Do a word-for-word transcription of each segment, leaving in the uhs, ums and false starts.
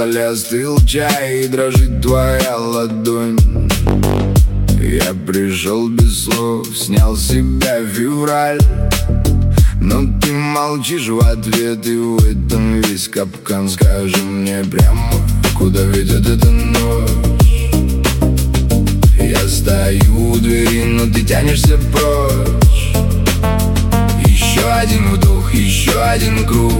столе остыл чай, и дрожит твоя ладонь. Я пришел без слов, снял с себя февраль, но ты молчишь в ответ, и в этом весь капкан. Скажи мне прямо, куда ведет эта ночь? Я стою у двери, но ты тянешься прочь. Еще один вдох, еще один круг.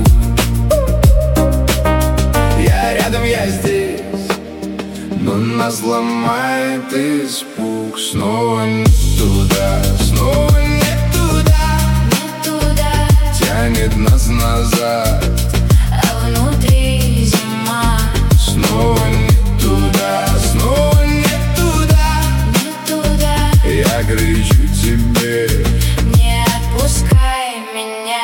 Я рядом, я здесь, но нас ломает испуг. Снова не туда, снова не туда, не туда, тянет нас назад, а внутри зима. снова не туда, снова не туда, Не туда, я кричу тебе. не отпускай меня.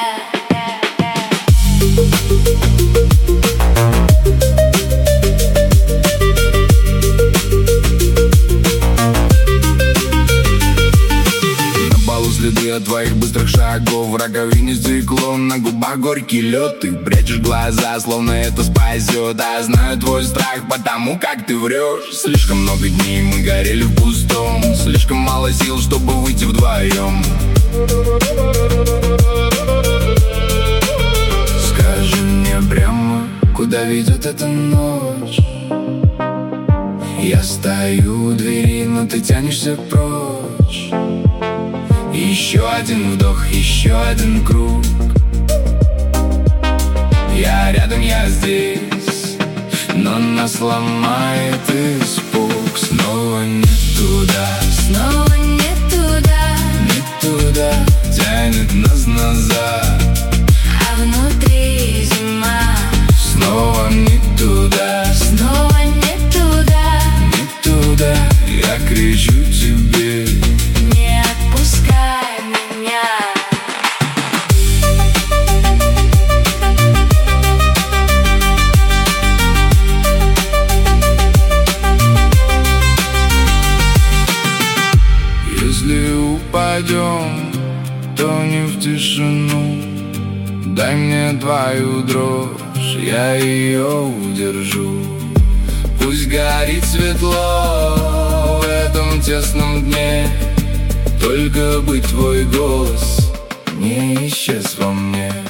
Следы от твоих быстрых шагов, в раковине циклон, на губах горький лед. Ты прячешь глаза, словно это спасет. А я знаю твой страх, потому как ты врешь. Слишком много дней мы горели в пустом, слишком мало сил, чтобы выйти вдвоем. Скажи мне прямо, куда ведет эта ночь? Я стою у двери, но ты тянешься прочь. Еще один вдох, еще один круг. Я рядом, я здесь, но нас ломает испуг. Снова не туда, Снова не туда, не туда, тянет нас назад, а внутри зима. снова не туда, Снова не туда, не туда, я кричу тебе. не отпускай меня. Если упадем, то не в тишину. Дай мне твою дрожь, я ее удержу. Пусть горит светло в этом тесном дне, только бы твой голос не исчез во мне.